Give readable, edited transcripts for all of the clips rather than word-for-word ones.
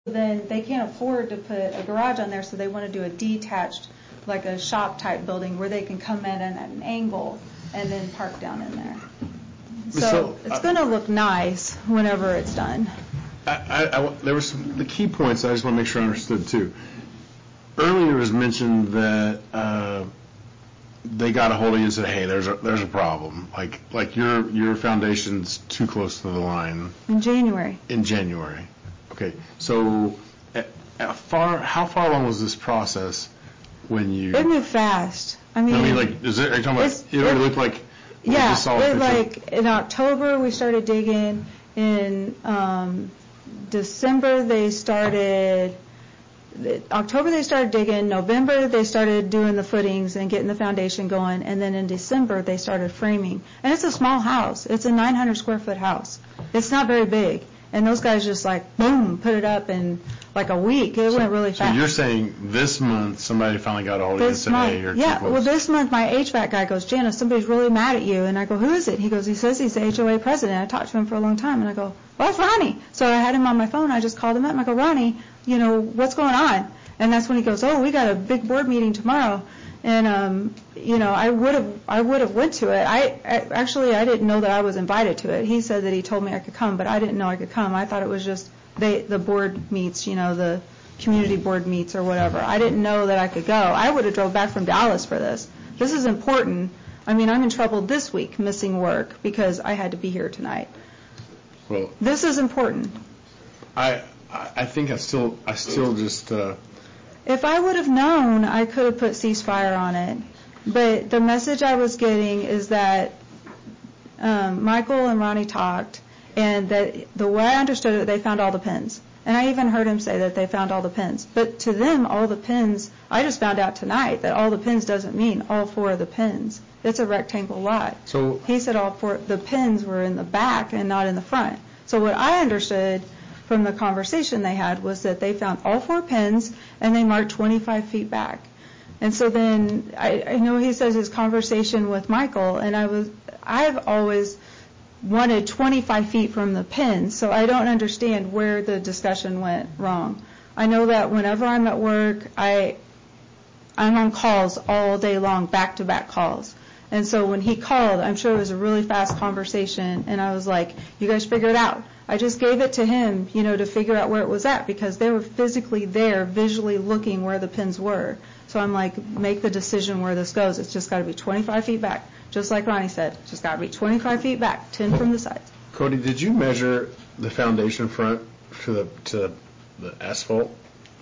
Then they can't afford to put a garage on there, so they want to do a detached, like a shop type building where they can come in at an angle and then park down in there. So it's going to look nice whenever it's done. There were the key points I just want to make sure I understood too. Earlier it was mentioned that they got a hold of you and said, "Hey, there's a problem. Like your foundation's too close to the line." In January. Okay, so how far along was this process when you? It moved fast. I mean, like, are you talking about? It already looked like. Yeah, in October we started digging. In December they started. October they started digging. November they started doing the footings and getting the foundation going, and then in December they started framing. And it's a small house. It's a 900 square foot house. It's not very big. And those guys just like, boom, put it up in like a week. It went really fast. So you're saying this month somebody finally got a hold of you and said, "Hey, you're too close." Well, this month my HVAC guy goes, "Janice, somebody's really mad at you." And I go, "Who is it?" He goes, "He says he's the HOA president." I talked to him for a long time. And I go, "Well, it's Ronnie." So I had him on my phone. I just called him up and I go, "Ronnie, what's going on?" And that's when he goes, "Oh, we got a big board meeting tomorrow." And, I would have went to it. I didn't know that I was invited to it. He said that he told me I could come, but I didn't know I could come. I thought it was just the board meets, the community board meets or whatever. I didn't know that I could go. I would have drove back from Dallas for this. This is important. I mean, I'm in trouble this week missing work because I had to be here tonight. Well, this is important. I think I still just. If I would have known, I could have put ceasefire on it. But the message I was getting is that Michael and Ronnie talked, and that the way I understood it, they found all the pins. And I even heard him say that they found all the pins. But to them, all the pins, I just found out tonight that all the pins doesn't mean all 4 of the pins. It's a rectangle lot. So he said all 4 the pins were in the back and not in the front. So what I understood from the conversation they had was that they found all 4 pins and they marked 25 feet back. And so then I know he says his conversation with Michael, and I've always wanted 25 feet from the pins, so I don't understand where the discussion went wrong. I know that whenever I'm at work, I'm on calls all day long, back-to-back calls. And so when he called, I'm sure it was a really fast conversation, and I was like, "You guys figure it out." I just gave it to him, to figure out where it was at, because they were physically there, visually looking where the pins were. So I'm like, make the decision where this goes. It's just got to be 25 feet back, just like Ronnie said. Just got to be 25 feet back, 10 from the sides. Cody, did you measure the foundation front to the asphalt?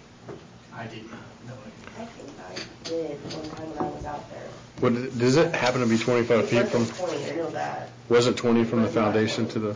I didn't. No. I think I did one time when I was out there. Does it happen to be 25 feet from? It wasn't 20, I know that. Was it 20 from the foundation to the?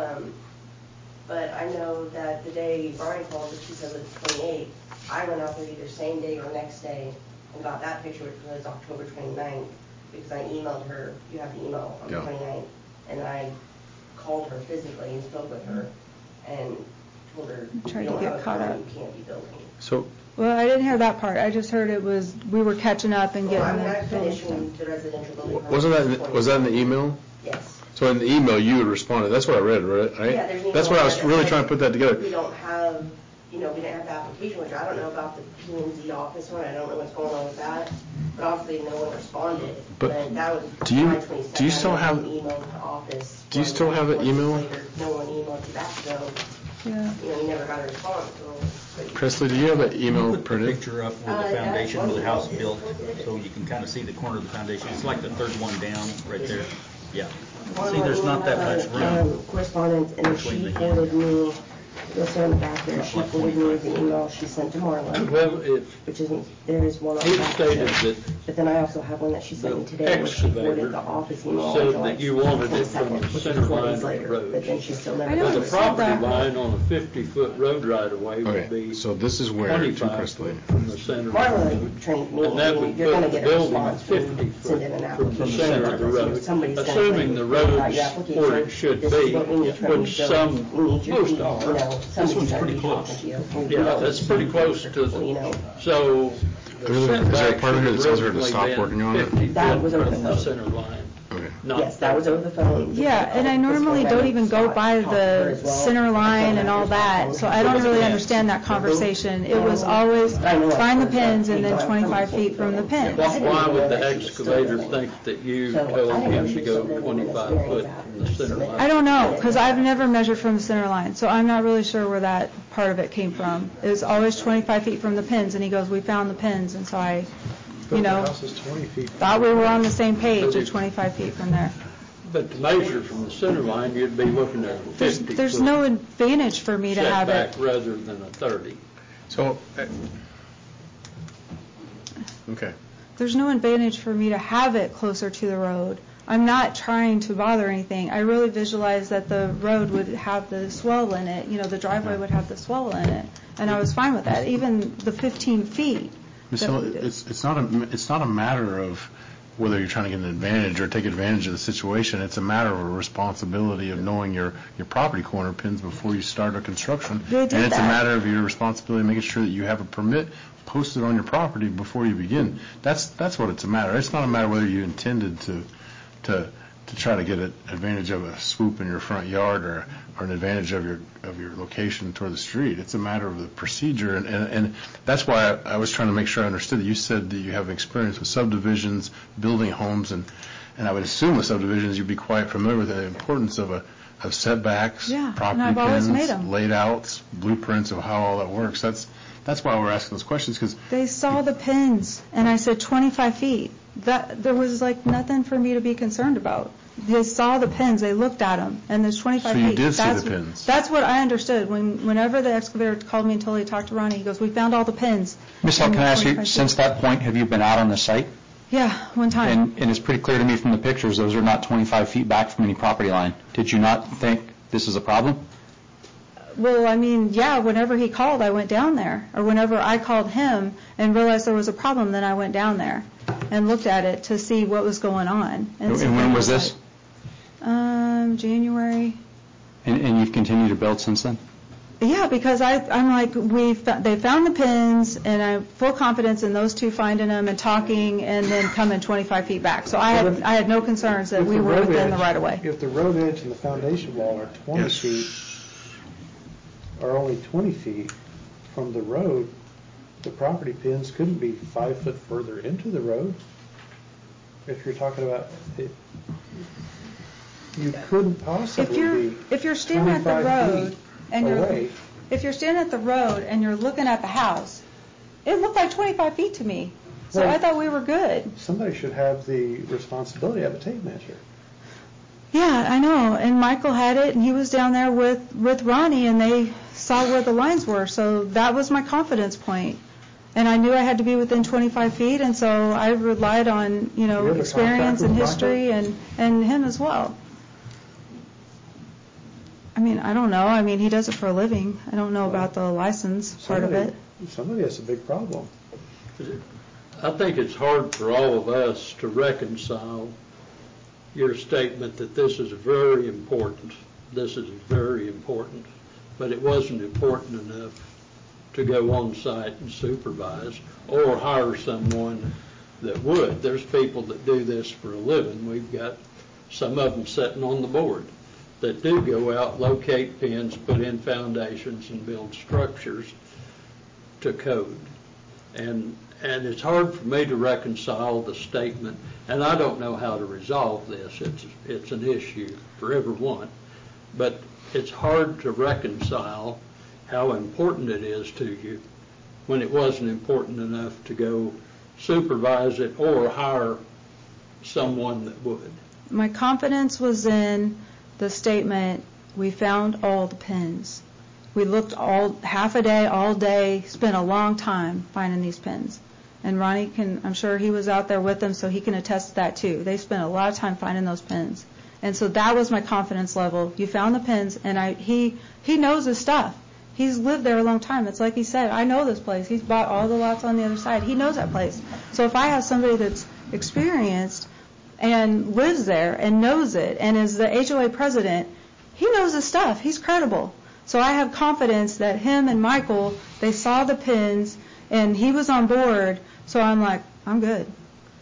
But I know that the day Ronnie called, she said it was 28. I went out there either same day or next day and got that picture, which was October 29th, because I emailed her. You have the email on the 29th. And I called her physically and spoke with her and told her, Tried to get caught up. You can't be building. So. Well, I didn't hear that part. I just heard it was we were catching up and getting I'm finishing the residential building. Was that in the email? Yes. So in the email you had responded. That's what I read, right? Yeah, there's that's what I was really trying to put that together. We don't have, we didn't have the application, which I don't know about the P&Z office one. I don't know what's going on with that. But obviously no one responded. But and that was do you still have an email to the office? Do you still have the email? Later, no one emailed you back, so you never got a response. Presley, do you have an email printed? Put the picture up with the foundation of the house built, so you can kind of see the corner of the foundation. It's like the third one down right there. Yeah. See, there's not that much room. Correspondence, and she forwarded me. You'll see on the back there. She forwarded me the email she sent to Marla. Well, which isn't there is one on he the back stated there. that. But then I also have one that she sent me today. Where she forwarded the office email. Said that you wanted it from the center line of the road. But then she still never. Well, the property line on a 50-foot road right away would be. So this is where 25 foot from the center. Marla trained me. And that would You're going to put the get a building response 50 foot from the center of the road, assuming the road's where it should be, which most are. This one's pretty close. Yeah, that's pretty close to the, so. Is there a part of it that tells her to stop working on it? That was over the center line. Okay. Yes, that was over the phone. Yeah, and I normally don't even go by the center line and all that, so I don't really understand that conversation. It was always find the pins and then 25 feet from the pins. Why would the excavator think that you told him to go 25 foot from the center line? I don't know, because I've never measured from the center line, so I'm not really sure where that part of it came from. It was always 25 feet from the pins, and he goes, we found the pins, and so I, The house is 20 feet. thought we were on the same page at 25 feet from there. But to measure from the center line, you'd be looking at a 50 There's foot no advantage for me to have setback it. rather than a 30. So, okay. There's no advantage for me to have it closer to the road. I'm not trying to bother anything. I really visualized that the road would have the swell in it, the driveway would have the swell in it, and I was fine with that, even the 15 feet. Ms. Hill, it's not a matter of whether you're trying to get an advantage or take advantage of the situation. It's a matter of a responsibility of knowing your property corner pins before you start a construction. They did and it's that. a matter of your responsibility of making sure that you have a permit posted on your property before you begin. That's what it's a matter. It's not a matter whether you intended to try to get an advantage of a swoop in your front yard or an advantage of your location toward the street. It's a matter of the procedure, and that's why I was trying to make sure I understood that you said that you have experience with subdivisions, building homes, and I would assume with subdivisions you'd be quite familiar with the importance of setbacks, Yeah, property and I've always pins, made 'em. laid outs, blueprints of how all that works. That's why we're asking those questions, because They saw the pins, and I said 25 feet. There was nothing for me to be concerned about. They saw the pins, they looked at them, and there's 25 So feet. you did see the pins. That's what I understood. Whenever the excavator called me and told me to talk to Ronnie, he goes, we found all the pins. Ms. Hill, And can I ask 25 you, feet. since that point, have you been out on the site? Yeah, one time. And it's pretty clear to me from the pictures, those are not 25 feet back from any property line. Did you not think this is a problem? Well, whenever he called, I went down there. Or whenever I called him and realized there was a problem, then I went down there and looked at it to see what was going on. And when was this? January. And you've continued to build since then? Yeah, because I'm like, they found the pins, and I have full confidence in those two finding them and talking, and then coming 25 feet back. So I had no concerns that If we the were road within the edge- right of way. If the road edge and the foundation wall are 20 Yes. feet, are only 20 feet from the road, the property pins couldn't be 5 foot further into the road. If you're talking about it, you couldn't possibly be If you're standing at the 25 road feet and away. if you're standing at the road and you're looking at the house, it looked like 25 feet to me. So Well- I thought we were good. Somebody should have the responsibility of a tape measure. Yeah, I know. And Michael had it, and he was down there with Ronnie, and they saw where the lines were. So that was my confidence point. And I knew I had to be within 25 feet, and so I relied on, You have a experience contract and with history and him as well. I don't know. He does it for a living. I don't know about the license part of it. Somebody has a big problem. I think it's hard for all of us to reconcile your statement that this is very important. This is very important, but it wasn't important enough to go on site and supervise or hire someone that would. There's people that do this for a living. We've got some of them sitting on the board that do go out, locate pins, put in foundations, and build structures to code. And it's hard for me to reconcile the statement, and I don't know how to resolve this. It's an issue for everyone, but it's hard to reconcile how important it is to you when it wasn't important enough to go supervise it or hire someone that would. My confidence was in the statement, we found all the pins. We looked half a day, all day, spent a long time finding these pins. And Ronnie I'm sure he was out there with them, so he can attest to that too. They spent a lot of time finding those pins. And so that was my confidence level. You found the pins, and he knows his stuff. He's lived there a long time. It's like he said, I know this place. He's bought all the lots on the other side. He knows that place. So if I have somebody that's experienced and lives there and knows it and is the HOA president, he knows his stuff. He's credible. So I have confidence that him and Michael, they saw the pins, and he was on board. So I'm like, I'm good.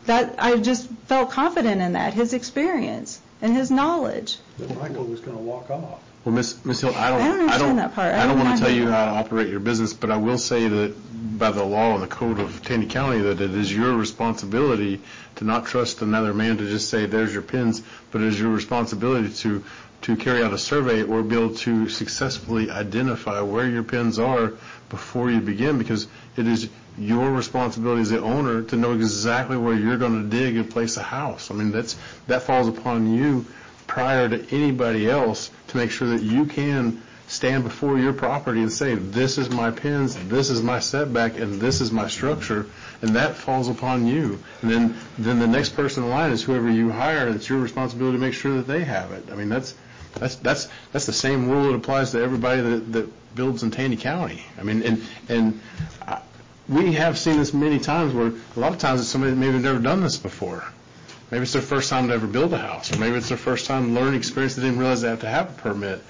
that I just felt confident in that, his experience and his knowledge. That Michael was going to walk off. Well, Ms. Hill, I don't understand that part. I don't want not to tell get you that. how to operate your business, but I will say that by the law and the code of Taney County, that it is your responsibility to not trust another man to just say, there's your pins, but it is your responsibility to carry out a survey or be able to successfully identify where your pins are before you begin, because it is your responsibility as the owner to know exactly where you're going to dig and place a house. I mean, that falls upon you prior to anybody else to make sure that you can stand before your property and say, this is my pins, this is my setback, and this is my structure, and that falls upon you. And then the next person in line is whoever you hire. It's your responsibility to make sure that they have it. I mean, that's the same rule that applies to everybody that builds in Taney County. I mean, we have seen this many times where a lot of times it's somebody that maybe never done this before. Maybe it's their first time to ever build a house, or maybe it's their first time learning experience. They didn't realize they have to have a permit.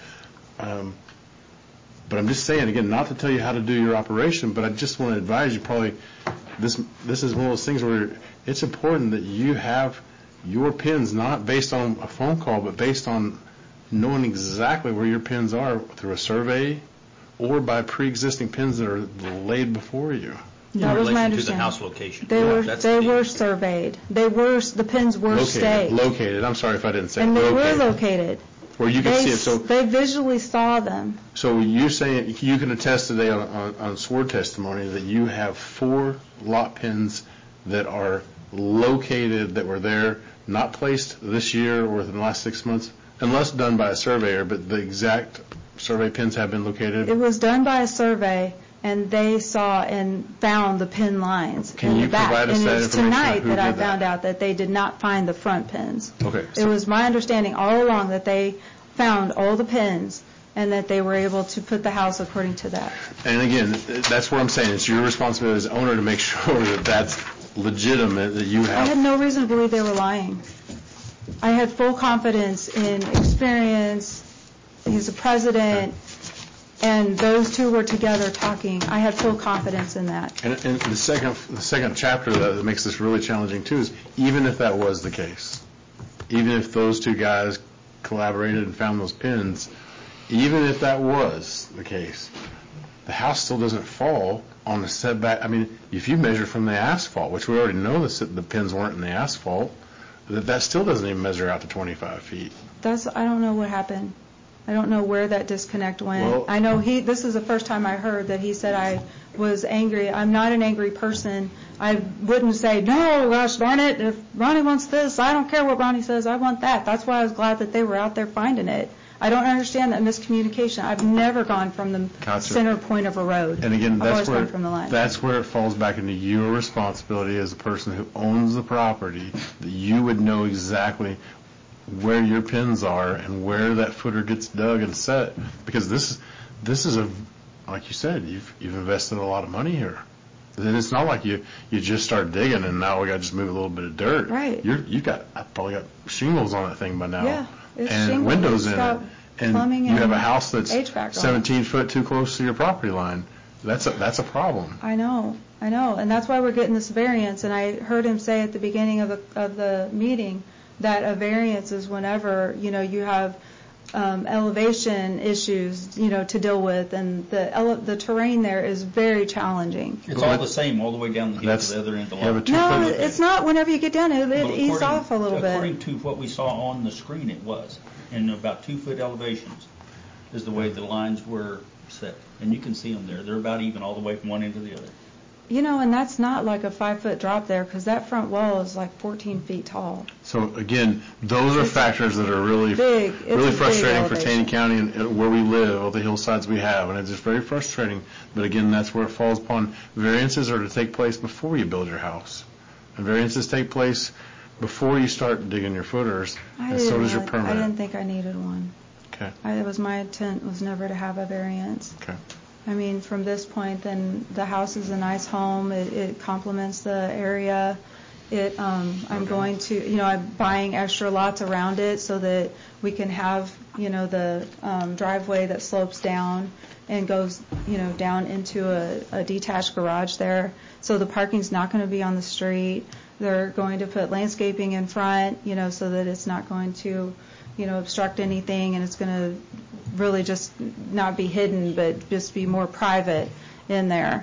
But I'm just saying, again, not to tell you how to do your operation, but I just want to advise you probably this is one of those things where it's important that you have your pins not based on a phone call, but based on knowing exactly where your pins are through a survey or by pre-existing pins that are laid before you. That was my In relation to the understanding. house location. They Yeah, were surveyed. The pins were staked. Located. I'm sorry if I didn't say And they located. were located. Where you can see it. So They visually saw them. So you're saying you can attest today on sword testimony that you have 4 lot pins that are located, that were there, not placed this year or within the last 6 months, unless done by a surveyor, but the exact survey pins have been located? It was done by a survey, and they saw and found the pin lines Can in you the back. provide us and that it's information on tonight who that I did that? found out that they did not find the front pins. Okay. It was my understanding all along that they found all the pins and that they were able to put the house according to that. And again, that's what I'm saying. It's your responsibility as owner to make sure that that's legitimate, that you I had have. no reason to believe they were lying. I had full confidence in experience. He's the president, and those two were together talking. I had full confidence in that. And the second chapter that makes this really challenging too is even if that was the case, even if those two guys collaborated and found those pins, even if that was the case, the house still doesn't fall on the setback. I mean, if you measure from the asphalt, which we already know the pins weren't in the asphalt, that still doesn't even measure out to 25 feet. I don't know what happened. I don't know where that disconnect went. Well, I know this is the first time I heard that he said I was angry. I'm not an angry person. I wouldn't say, no, gosh darn it, if Ronnie wants this, I don't care what Ronnie says, I want that. That's why I was glad that they were out there finding it. I don't understand that miscommunication. I've never gone from the Gotcha. center point of a road. And again, I've always that's where gone from the line. that's where it falls back into your responsibility as a person who owns the property, that you would know exactly where your pins are and where that footer gets dug and set, because this is like you said, you've invested a lot of money here. And it's not like you just start digging and now we got to just move a little bit of dirt. Right. I've probably got shingles on that thing by now. Yeah, it's and shingles. windows It's in got it. And plumbing you have and a house that's HVAC on it. 17 foot too close to your property line. That's a problem. I know, and that's why we're getting this variance. And I heard him say at the beginning of the meeting that a variance is whenever you have elevation issues to deal with, and the terrain there is very challenging. It's all the same all the way down the hill to the other end of the lot. No, it's not. Whenever you get down, it eases off a little bit. According to what we saw on the screen, it was. And about 2-foot elevations is the way the lines were set. And you can see them there. They're about even all the way from one end to the other. And that's not like a 5-foot drop there, because that front wall is like 14 feet tall. So again, those are factors that are really big. really frustrating for elevation. Taney County and where we live, all the hillsides we have, and it's just very frustrating. But again, that's where it falls upon. Variances are to take place before you build your house, and variances take place before you start digging your footers, and so does your permit. I didn't think I needed one. Okay. My intent was never to have a variance. Okay. I mean, from this point, then the house is a nice home. It complements the area. I'm going to, I'm buying extra lots around it so that we can have, the driveway that slopes down. and goes, down into a detached garage there. So the parking's not going to be on the street. They're going to put landscaping in front, so that it's not going to, obstruct anything, and it's going to really just not be hidden, but just be more private in there.